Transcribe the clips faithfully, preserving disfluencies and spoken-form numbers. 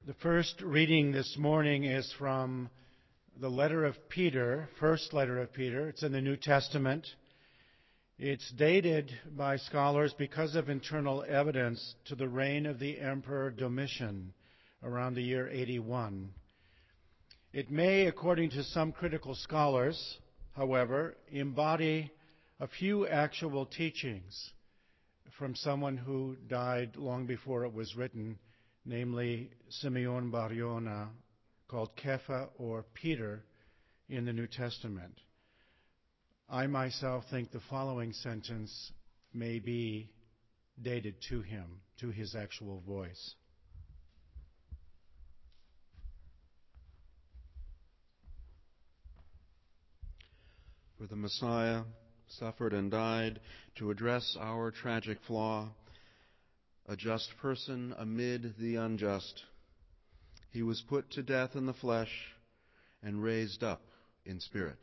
The first reading this morning is from the letter of Peter, first letter of Peter. It's in the New Testament. It's dated by scholars because of internal evidence to the reign of the Emperor Domitian around the year eighty-one. It may, according to some critical scholars, however, embody a few actual teachings from someone who died long before it was written, namely Simeon Bar Yona, called Kepha or Peter in the New Testament. I myself think the following sentence may be dated to him, to his actual voice. For the Messiah suffered and died to address our tragic flaw, a just person amid the unjust. He was put to death in the flesh and raised up in spirit.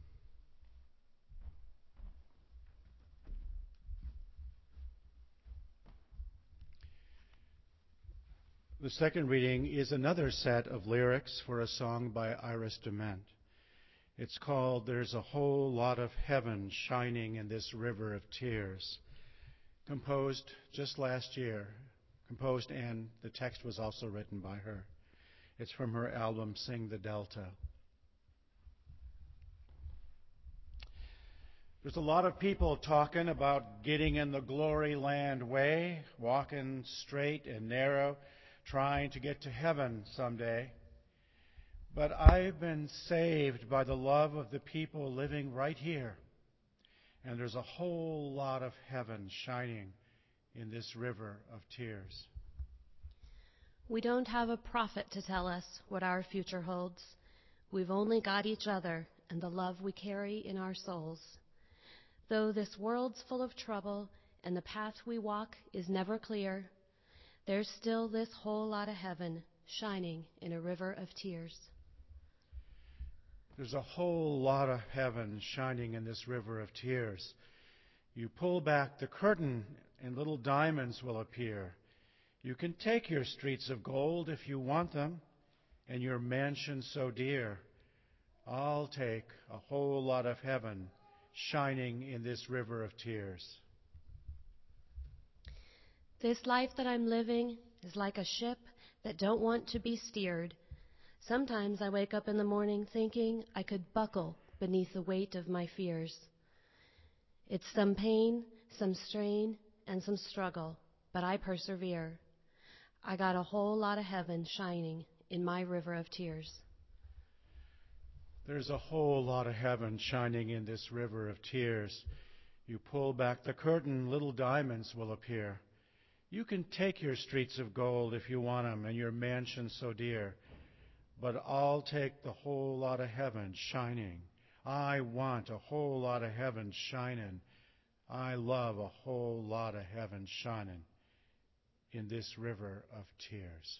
The second reading is another set of lyrics for a song by Iris Dement. It's called There's a Whole Lot of Heaven Shining in This River of Tears, composed just last year, composed and the text was also written by her. It's from her album Sing the Delta. There's a lot of people talking about getting in the glory land way, walking straight and narrow, trying to get to heaven someday. But I've been saved by the love of the people living right here. And there's a whole lot of heaven shining in this river of tears. We don't have a prophet to tell us what our future holds. We've only got each other and the love we carry in our souls. Though this world's full of trouble and the path we walk is never clear, there's still this whole lot of heaven shining in a river of tears. There's a whole lot of heaven shining in this river of tears. You pull back the curtain and little diamonds will appear. You can take your streets of gold if you want them, and your mansion so dear. I'll take a whole lot of heaven shining in this river of tears. This life that I'm living is like a ship that don't want to be steered. Sometimes I wake up in the morning thinking I could buckle beneath the weight of my fears. It's some pain, some strain, and some struggle, but I persevere. I got a whole lot of heaven shining in my river of tears. There's a whole lot of heaven shining in this river of tears. You pull back the curtain, little diamonds will appear. You can take your streets of gold if you want them, and your mansion so dear. But I'll take the whole lot of heaven shining. I want a whole lot of heaven shining. I love a whole lot of heaven shining in this river of tears.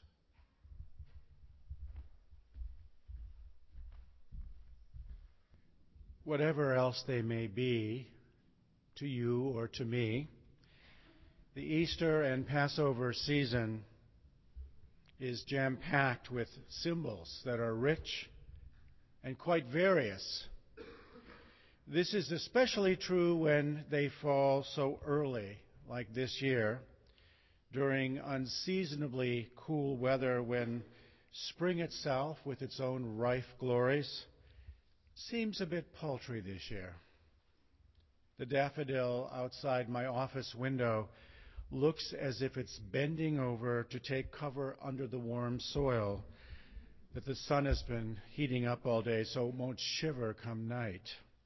Whatever else they may be, to you or to me, the Easter and Passover season is jam-packed with symbols that are rich and quite various. This is especially true when they fall so early, like this year, during unseasonably cool weather when spring itself, with its own rife glories, seems a bit paltry this year. The daffodil outside my office window looks as if it's bending over to take cover under the warm soil that the sun has been heating up all day so it won't shiver come night.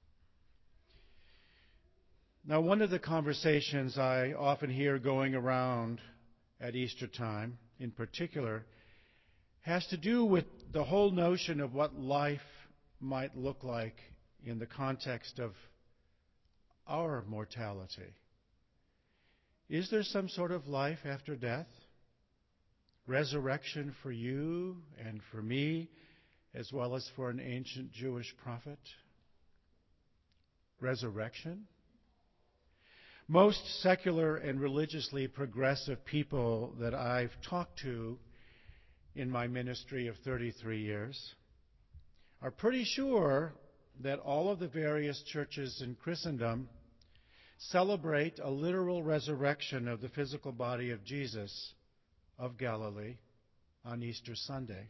Now, one of the conversations I often hear going around at Easter time, in particular, has to do with the whole notion of what life might look like in the context of our mortality. Is there some sort of life after death? Resurrection for you and for me, as well as for an ancient Jewish prophet? Resurrection? Most secular and religiously progressive people that I've talked to in my ministry of thirty-three years, are pretty sure that all of the various churches in Christendom celebrate a literal resurrection of the physical body of Jesus of Galilee on Easter Sunday.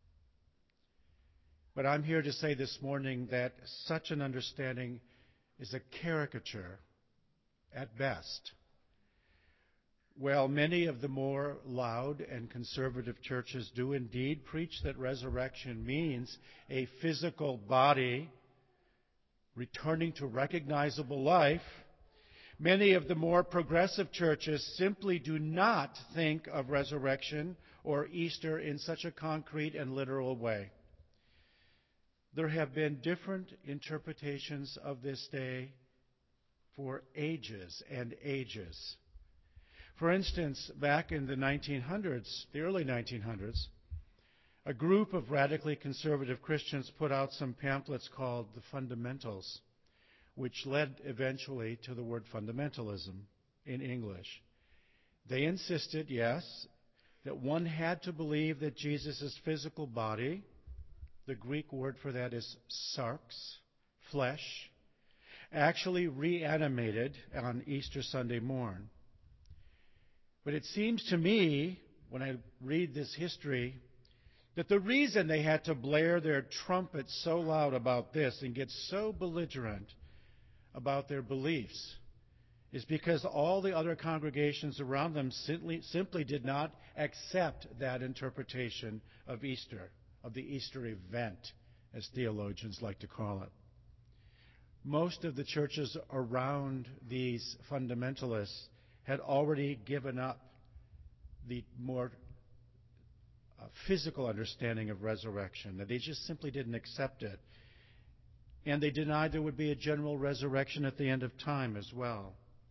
But I'm here to say this morning that such an understanding is a caricature at best. While many of the more loud and conservative churches do indeed preach that resurrection means a physical body returning to recognizable life, many of the more progressive churches simply do not think of resurrection or Easter in such a concrete and literal way. There have been different interpretations of this day for ages and ages. For instance, back in the nineteen hundreds, the early nineteen hundreds, a group of radically conservative Christians put out some pamphlets called The Fundamentals, which led eventually to the word fundamentalism in English. They insisted, yes, that one had to believe that Jesus' physical body, the Greek word for that is sarx, flesh, actually reanimated on Easter Sunday morn. But it seems to me, when I read this history, that the reason they had to blare their trumpets so loud about this and get so belligerent about their beliefs is because all the other congregations around them simply, simply did not accept that interpretation of Easter, of the Easter event, as theologians like to call it. Most of the churches around these fundamentalists had already given up the more uh, physical understanding of resurrection, that they just simply didn't accept it. And they denied there would be a general resurrection at the end of time as well.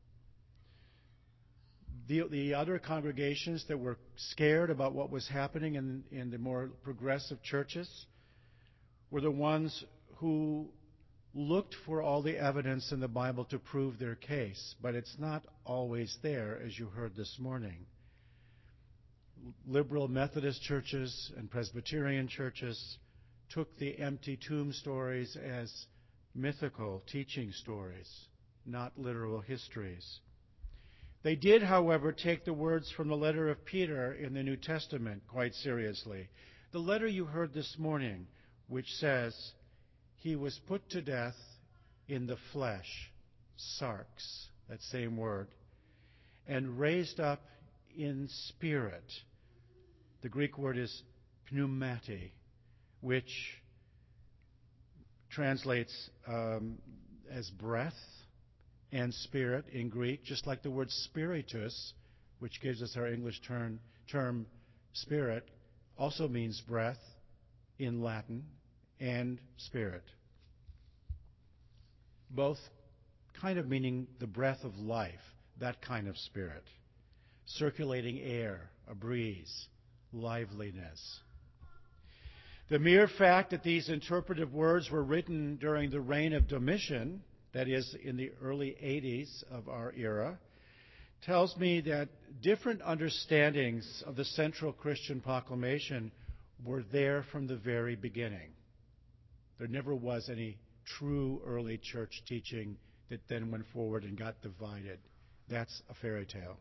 The, the other congregations that were scared about what was happening in, in the more progressive churches were the ones who looked for all the evidence in the Bible to prove their case, but it's not always there, as you heard this morning. Liberal Methodist churches and Presbyterian churches took the empty tomb stories as mythical teaching stories, not literal histories. They did, however, take the words from the letter of Peter in the New Testament quite seriously. The letter you heard this morning, which says, He was put to death in the flesh, sarx, that same word, and raised up in spirit. The Greek word is pneumati, which translates um, as breath and spirit in Greek, just like the word spiritus, which gives us our English term, term spirit, also means breath in Latin and spirit. Both kind of meaning the breath of life, that kind of spirit. Circulating air, a breeze, liveliness. The mere fact that these interpretive words were written during the reign of Domitian, that is, in the early eighties of our era, tells me that different understandings of the central Christian proclamation were there from the very beginning. There never was any true early church teaching that then went forward and got divided. That's a fairy tale.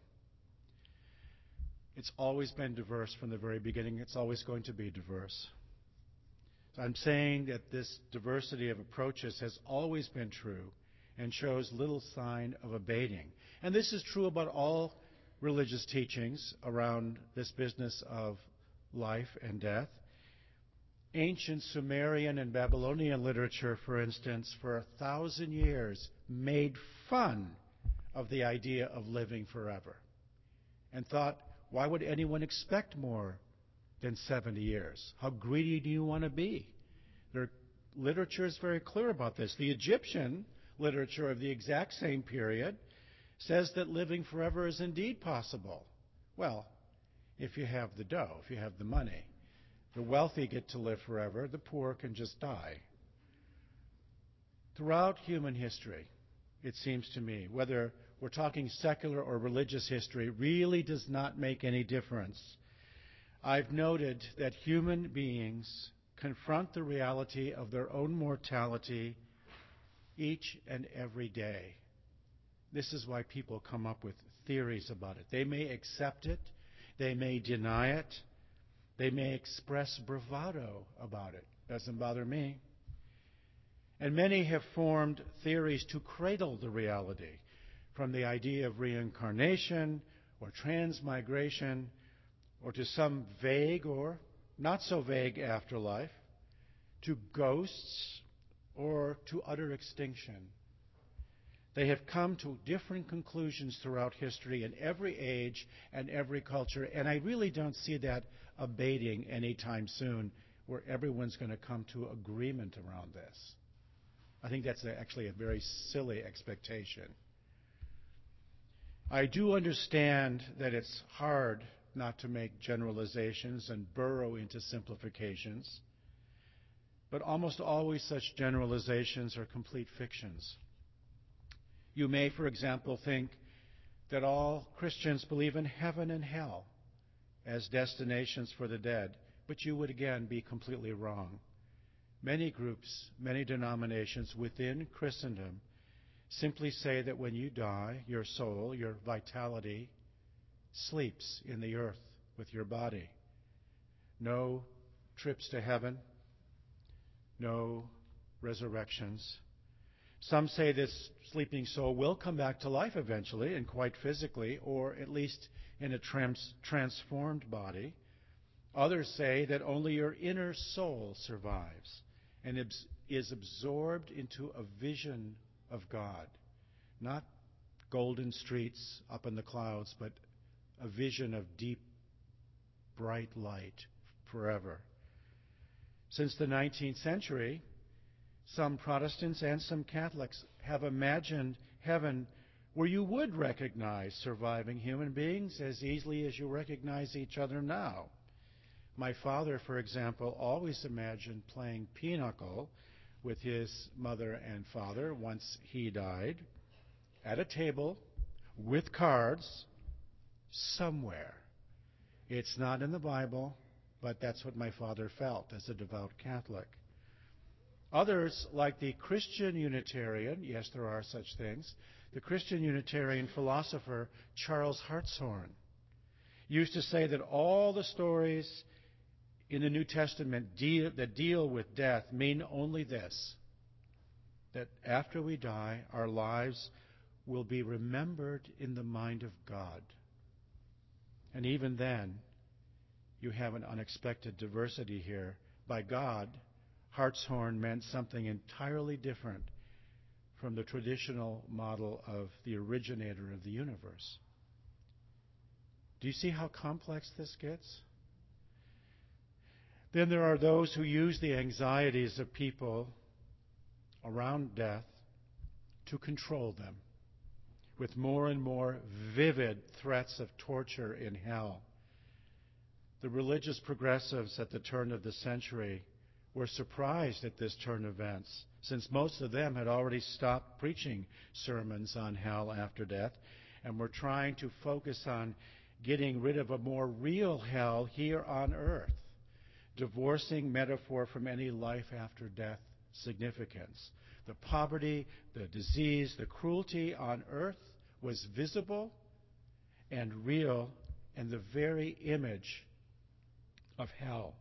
It's always been diverse from the very beginning. It's always going to be diverse. So I'm saying that this diversity of approaches has always been true and shows little sign of abating. And this is true about all religious teachings around this business of life and death. Ancient Sumerian and Babylonian literature, for instance, for a thousand years made fun of the idea of living forever and thought, why would anyone expect more than seventy years? How greedy do you want to be? Their literature is very clear about this. The Egyptian literature of the exact same period says that living forever is indeed possible. Well, if you have the dough, if you have the money. The wealthy get to live forever. The poor can just die. Throughout human history, it seems to me, whether we're talking secular or religious history, really does not make any difference. I've noted that human beings confront the reality of their own mortality each and every day. This is why people come up with theories about it. They may accept it, they may deny it, they may express bravado about it. Doesn't bother me. And many have formed theories to cradle the reality, from the idea of reincarnation or transmigration, or to some vague or not so vague afterlife, to ghosts, or to utter extinction. They have come to different conclusions throughout history in every age and every culture, and I really don't see that abating anytime soon, where everyone's going to come to agreement around this. I think that's actually a very silly expectation. I do understand that it's hard not to make generalizations and burrow into simplifications, but almost always such generalizations are complete fictions. You may, for example, think that all Christians believe in heaven and hell as destinations for the dead, but you would again be completely wrong. Many groups, many denominations within Christendom simply say that when you die, your soul, your vitality, sleeps in the earth with your body. No trips to heaven, no resurrections. Some say this sleeping soul will come back to life eventually, and quite physically, or at least in a trans- transformed body. Others say that only your inner soul survives and abs- is absorbed into a vision of God. Not golden streets up in the clouds, but a vision of deep, bright light forever. Since the nineteenth century, some Protestants and some Catholics have imagined heaven where you would recognize surviving human beings as easily as you recognize each other now. My father, for example, always imagined playing pinochle with his mother and father once he died, at a table with cards somewhere. It's not in the Bible, but that's what my father felt as a devout Catholic. Others, like the Christian Unitarian, yes, there are such things, the Christian Unitarian philosopher Charles Hartshorne used to say that all the stories in the New Testament deal, that deal with death mean only this, that after we die, our lives will be remembered in the mind of God. And even then, you have an unexpected diversity here. By God, Hartshorne meant something entirely different from the traditional model of the originator of the universe. Do you see how complex this gets? Then there are those who use the anxieties of people around death to control them with more and more vivid threats of torture in hell. The religious progressives at the turn of the century were surprised at this turn of events, since most of them had already stopped preaching sermons on hell after death and were trying to focus on getting rid of a more real hell here on earth, divorcing metaphor from any life after death significance. The poverty, the disease, the cruelty on earth was visible and real and the very image of hell.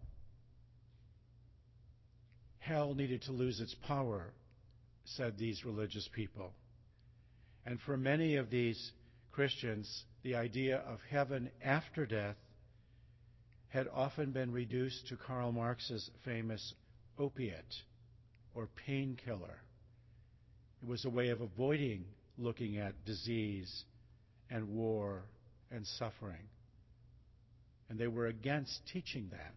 Hell needed to lose its power, said these religious people. And for many of these Christians, the idea of heaven after death had often been reduced to Karl Marx's famous opiate or painkiller. It was a way of avoiding looking at disease and war and suffering. And they were against teaching that.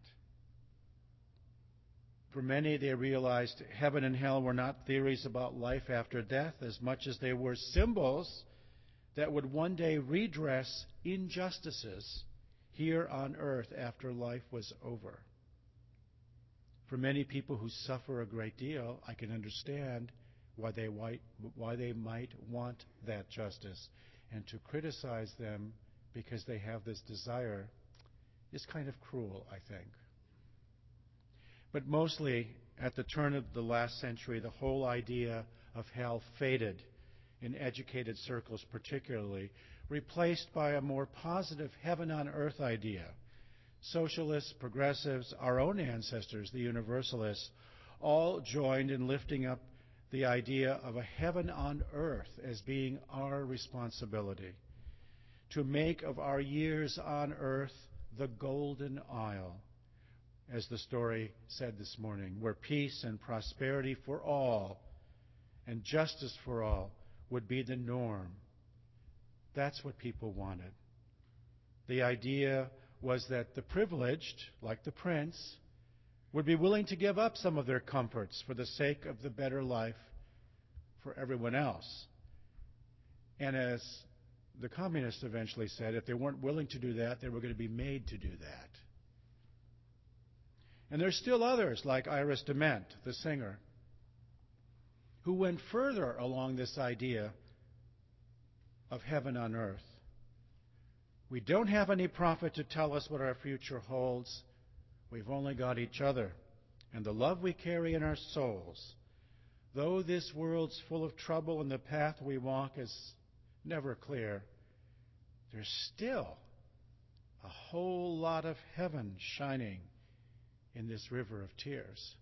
For many, they realized heaven and hell were not theories about life after death as much as they were symbols that would one day redress injustices here on earth after life was over. For many people who suffer a great deal, I can understand why they, why they might want that justice. And to criticize them because they have this desire is kind of cruel, I think. But mostly, at the turn of the last century, the whole idea of hell faded, in educated circles particularly, replaced by a more positive heaven on earth idea. Socialists, progressives, our own ancestors, the Universalists, all joined in lifting up the idea of a heaven on earth as being our responsibility, to make of our years on earth the golden isle, as the story said this morning, where peace and prosperity for all and justice for all would be the norm. That's what people wanted. The idea was that the privileged, like the prince, would be willing to give up some of their comforts for the sake of the better life for everyone else. And as the communists eventually said, if they weren't willing to do that, they were going to be made to do that. And there's still others, like Iris Dement, the singer, who went further along this idea of heaven on earth. We don't have any prophet to tell us what our future holds. We've only got each other and the love we carry in our souls. Though this world's full of trouble and the path we walk is never clear, there's still a whole lot of heaven shining in this river of tears.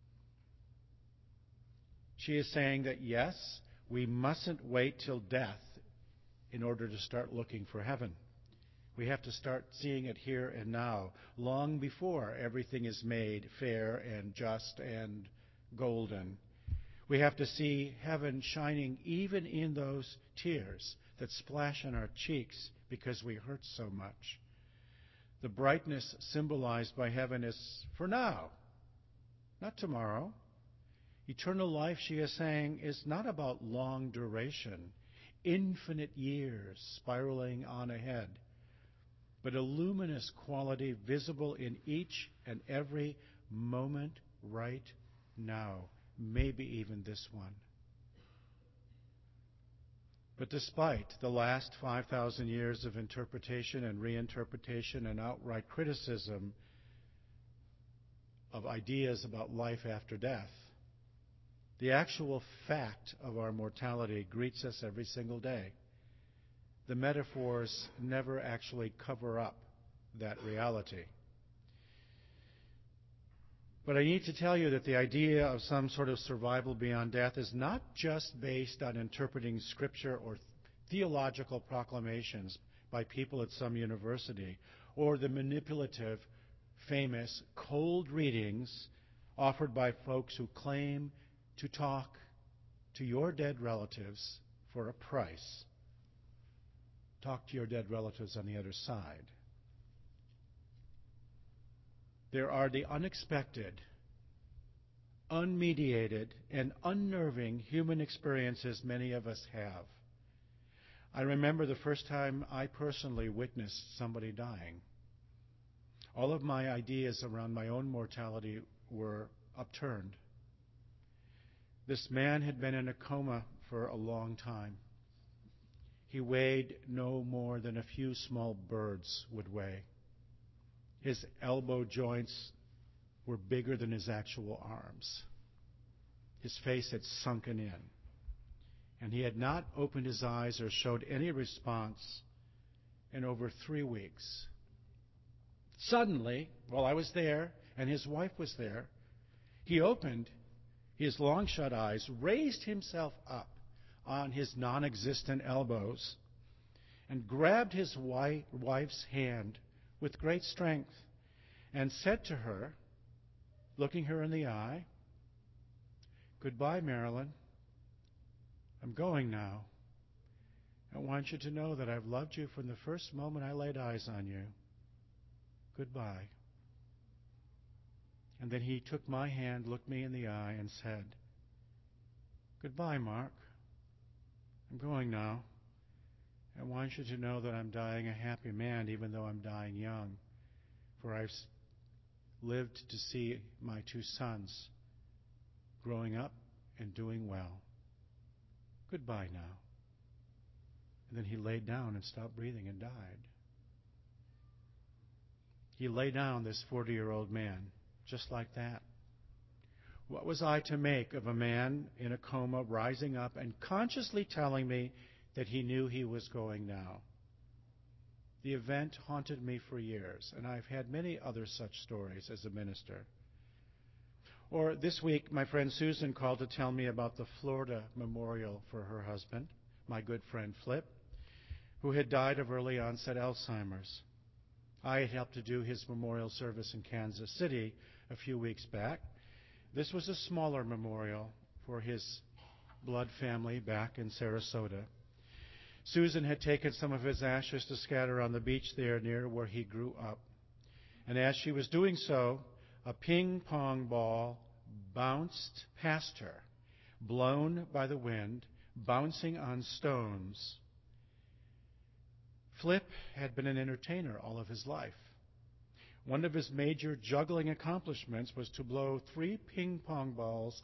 She is saying that, yes, we mustn't wait till death in order to start looking for heaven. We have to start seeing it here and now, long before everything is made fair and just and golden. We have to see heaven shining even in those tears that splash on our cheeks because we hurt so much. The brightness symbolized by heaven is for now, not tomorrow. Eternal life, she is saying, is not about long duration, infinite years spiraling on ahead, but a luminous quality visible in each and every moment right now, maybe even this one. But despite the last five thousand years of interpretation and reinterpretation and outright criticism of ideas about life after death, the actual fact of our mortality greets us every single day. The metaphors never actually cover up that reality. But I need to tell you that the idea of some sort of survival beyond death is not just based on interpreting scripture or theological proclamations by people at some university, or the manipulative, famous, cold readings offered by folks who claim to talk to your dead relatives for a price. Talk to your dead relatives on the other side. There are the unexpected, unmediated, and unnerving human experiences many of us have. I remember the first time I personally witnessed somebody dying. All of my ideas around my own mortality were upturned. This man had been in a coma for a long time. He weighed no more than a few small birds would weigh. His elbow joints were bigger than his actual arms. His face had sunken in, and he had not opened his eyes or showed any response in over three weeks. Suddenly, while I was there and his wife was there, he opened his long-shut eyes, raised himself up on his non-existent elbows, and grabbed his wife, wife's hand with great strength and said to her, looking her in the eye, "Goodbye, Marilyn. I'm going now. I want you to know that I've loved you from the first moment I laid eyes on you. Goodbye." And then he took my hand, looked me in the eye, and said, "Goodbye, Mark. I'm going now. I want you to know that I'm dying a happy man, even though I'm dying young, for I've lived to see my two sons growing up and doing well. Goodbye now." And then he laid down and stopped breathing and died. he lay down, this forty-year-old man, just like that. What was I to make of a man in a coma rising up and consciously telling me that he knew he was going now? The event haunted me for years, and I've had many other such stories as a minister. Or this week, my friend Susan called to tell me about the Florida memorial for her husband, my good friend Flip, who had died of early onset Alzheimer's. I had helped to do his memorial service in Kansas City a few weeks back. This was a smaller memorial for his blood family back in Sarasota. Susan had taken some of his ashes to scatter on the beach there near where he grew up. And as she was doing so, a ping-pong ball bounced past her, blown by the wind, bouncing on stones. Flip had been an entertainer all of his life. One of his major juggling accomplishments was to blow three ping-pong balls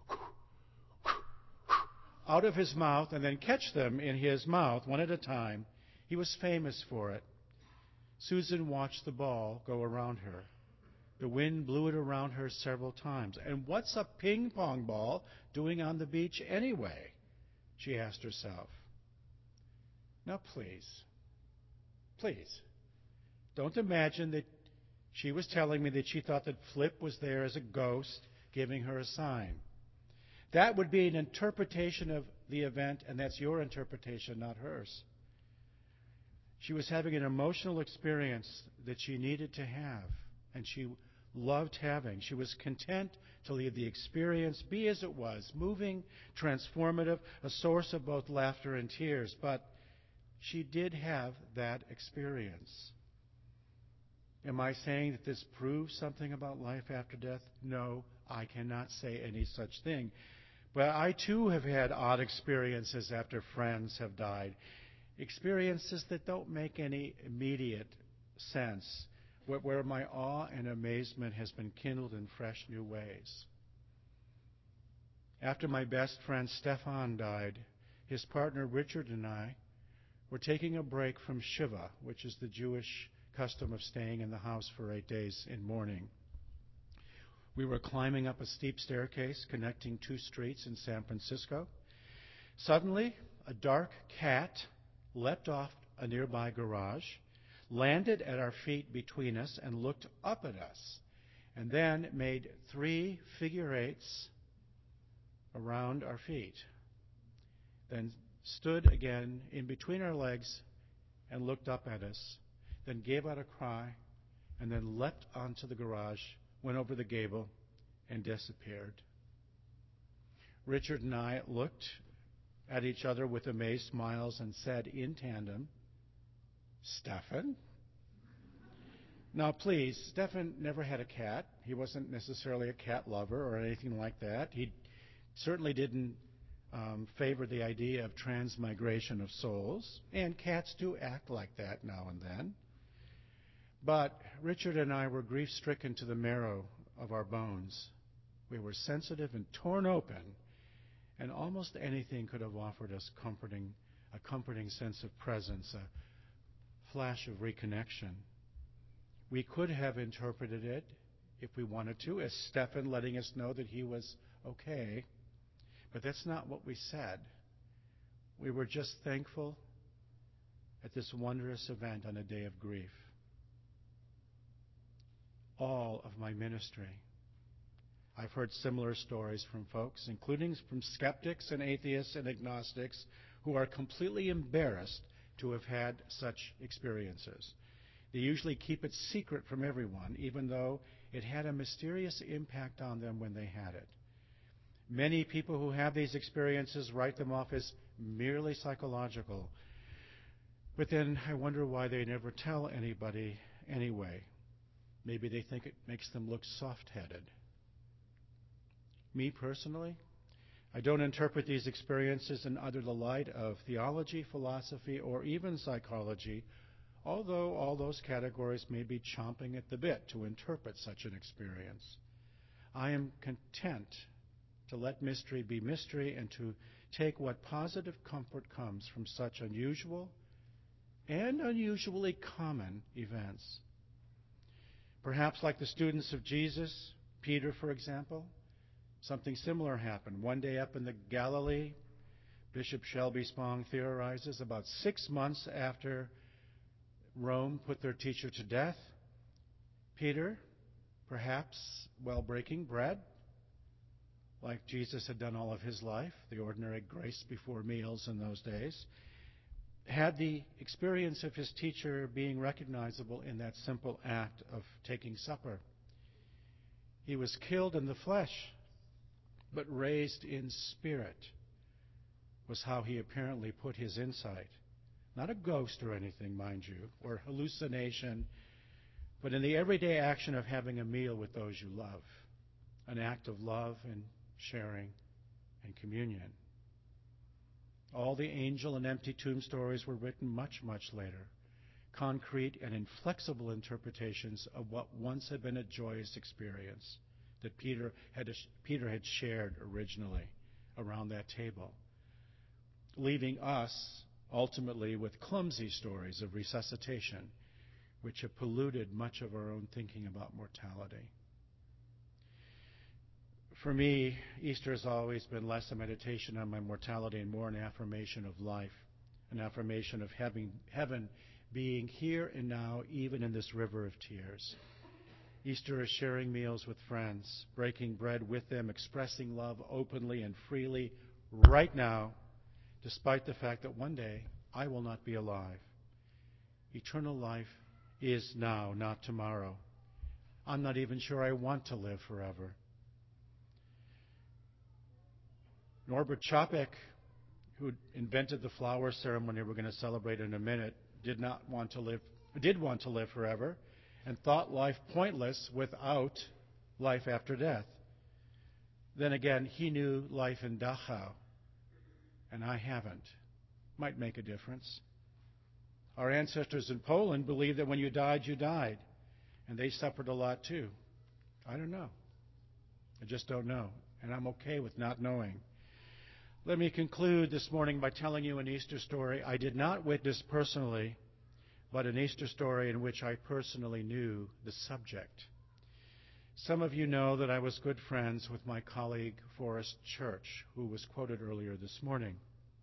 out of his mouth and then catch them in his mouth one at a time. He was famous for it. Susan watched the ball go around her. The wind blew it around her several times. And what's a ping-pong ball doing on the beach anyway? She asked herself. Now, please, please, don't imagine that she was telling me that she thought that Flip was there as a ghost giving her a sign. That would be an interpretation of the event, and that's your interpretation, not hers. She was having an emotional experience that she needed to have, and she loved having. She was content to leave the experience be as it was, moving, transformative, a source of both laughter and tears. But she did have that experience. Am I saying that this proves something about life after death? No, I cannot say any such thing. But I, too, have had odd experiences after friends have died, experiences that don't make any immediate sense, where, where my awe and amazement has been kindled in fresh new ways. After my best friend Stefan died, his partner Richard and I were taking a break from Shiva, which is the Jewish custom of staying in the house for eight days in mourning. We were climbing up a steep staircase connecting two streets in San Francisco. Suddenly, a dark cat leapt off a nearby garage, landed at our feet between us, and looked up at us, and then made three figure eights around our feet, then stood again in between our legs and looked up at us, then gave out a cry, and then leapt onto the garage, went over the gable, and disappeared. Richard and I looked at each other with amazed smiles and said in tandem, "Stefan?" Now, please, Stefan never had a cat. He wasn't necessarily a cat lover or anything like that. He certainly didn't um, favor the idea of transmigration of souls, and cats do act like that now and then. But Richard and I were grief-stricken to the marrow of our bones. We were sensitive and torn open, and almost anything could have offered us comforting, a comforting sense of presence, a flash of reconnection. We could have interpreted it, if we wanted to, as Stefan letting us know that he was okay, but that's not what we said. We were just thankful at this wondrous event on a day of grief. All of my ministry, I've heard similar stories from folks, including from skeptics and atheists and agnostics, who are completely embarrassed to have had such experiences. They usually keep it secret from everyone, even though it had a mysterious impact on them when they had it. Many people who have these experiences write them off as merely psychological. But then I wonder why they never tell anybody anyway. Maybe they think it makes them look soft-headed. Me personally, I don't interpret these experiences in either the light of theology, philosophy, or even psychology, although all those categories may be chomping at the bit to interpret such an experience. I am content to let mystery be mystery and to take what positive comfort comes from such unusual and unusually common events. Perhaps like the students of Jesus, Peter, for example, something similar happened. One day up in the Galilee, Bishop Shelby Spong theorizes about six months after Rome put their teacher to death, Peter, perhaps while breaking bread, like Jesus had done all of his life, the ordinary grace before meals in those days, had the experience of his teacher being recognizable in that simple act of taking supper. He was killed in the flesh, but raised in spirit, was how he apparently put his insight. Not a ghost or anything, mind you, or hallucination, but in the everyday action of having a meal with those you love, an act of love and sharing and communion. All the angel and empty tomb stories were written much, much later. Concrete and inflexible interpretations of what once had been a joyous experience that Peter had, Peter had shared originally around that table, leaving us ultimately with clumsy stories of resuscitation, which have polluted much of our own thinking about mortality. For me, Easter has always been less a meditation on my mortality and more an affirmation of life, an affirmation of having heaven being here and now, even in this river of tears. Easter is sharing meals with friends, breaking bread with them, expressing love openly and freely right now, despite the fact that one day I will not be alive. Eternal life is now, not tomorrow. I'm not even sure I want to live forever. Norbert Chopek, who invented the flower ceremony we're going to celebrate in a minute, did not want to live, did want to live forever, and thought life pointless without life after death. Then again, he knew life in Dachau, and I haven't. Might make a difference. Our ancestors in Poland believed that when you died, you died, and they suffered a lot too. I don't know. I just don't know, and I'm okay with not knowing. Let me conclude this morning by telling you an Easter story I did not witness personally, but an Easter story in which I personally knew the subject. Some of you know that I was good friends with my colleague Forrest Church, who was quoted earlier this morning.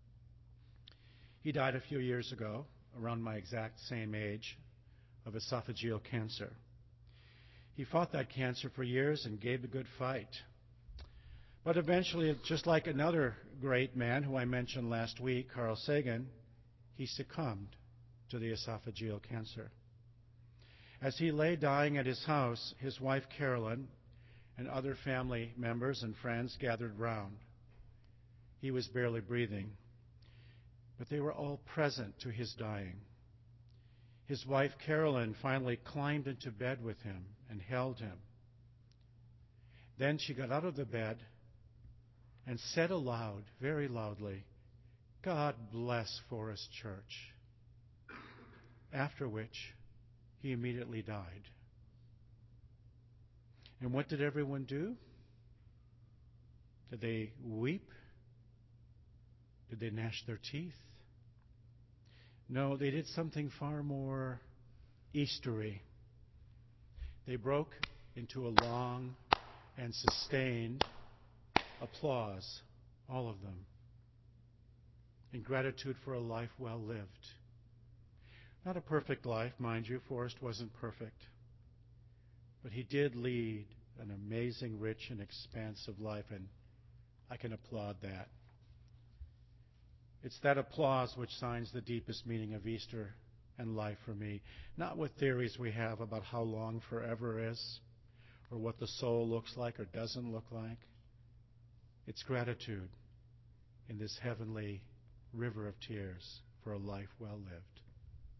He died a few years ago, around my exact same age, of esophageal cancer. He fought that cancer for years and gave a good fight. But eventually, just like another great man who I mentioned last week, Carl Sagan, he succumbed to the esophageal cancer. As he lay dying at his house, his wife Carolyn and other family members and friends gathered round. He was barely breathing, but they were all present to his dying. His wife Carolyn finally climbed into bed with him and held him. Then she got out of the bed and said aloud, very loudly, "God bless Forrest Church." After which, he immediately died. And what did everyone do? Did they weep? Did they gnash their teeth? No, they did something far more Eastery. They broke into a long and sustained applause, all of them, in gratitude for a life well lived. Not a perfect life, mind you. Forrest wasn't perfect. But he did lead an amazing, rich, and expansive life, and I can applaud that. It's that applause which signs the deepest meaning of Easter and life for me, not with theories we have about how long forever is, or what the soul looks like or doesn't look like. It's gratitude in this heavenly river of tears for a life well lived.